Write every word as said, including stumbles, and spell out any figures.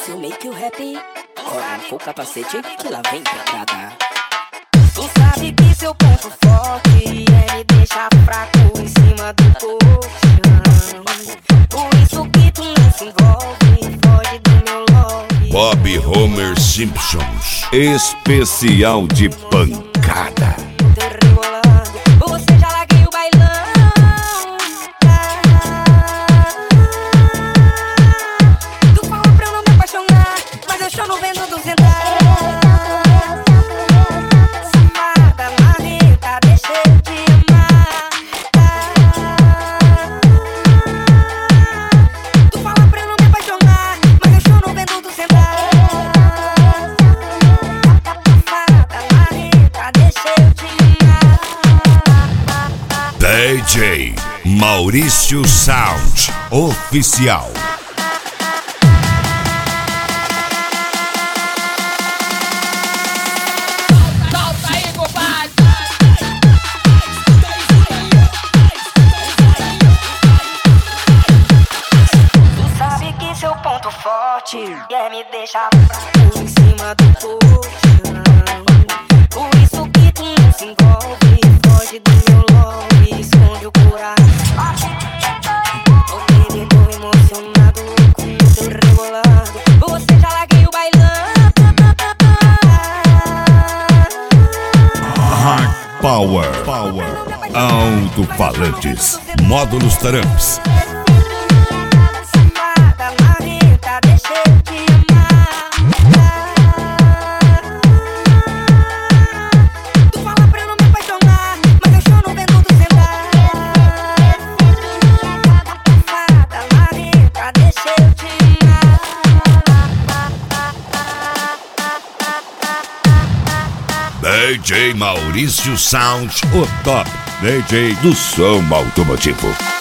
Se o make you happy, corre com o capacete que lá vem pedrada. Tu sabe que seu ponto forte é me deixar fraco em cima do colchão. Por isso que tu não se envolve, foge do meu love. Bob Homer Simpsons, especial de pancada. Você já larguei o bailão. Tu fala pra eu não me apaixonar, mas eu choro vendo dos entrar. Safada, marreta, deixa eu te amar. Tu fala pra eu não me apaixonar, mas eu choro vendo dos entrar. Safada, marreta, deixa eu te amar. D J Maurício Sound Oficial. Solta aí, compadre! Tu sabe que seu ponto forte é me deixar fraco em cima do colchão. Por isso que tu não se envolve, foge do meu love, esconde o coração. Oh baby, tô emocionado com o teu rebolado. Você já larguei o bailão. Hard Power, Power. Alto-falantes, módulos Taramps. Safada, marreta, deixa eu te amar. Tu fala pra eu não me apaixonar, mas eu choro vendo tu sentar. Safada, marreta, deixa eu te amar. D J Maurício Sound, o top D J do som automotivo.